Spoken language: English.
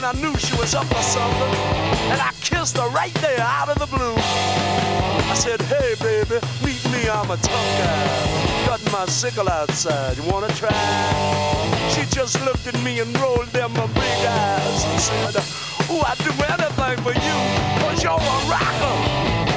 I knew she was up for something, and I kissed her right there out of the blue. I said, hey baby, meet me, I'm a tough guy, cutting my sickle outside, you wanna try? She just looked at me and rolled them her big eyes and said, oh, I'd do anything for you, 'cause you're a rocker.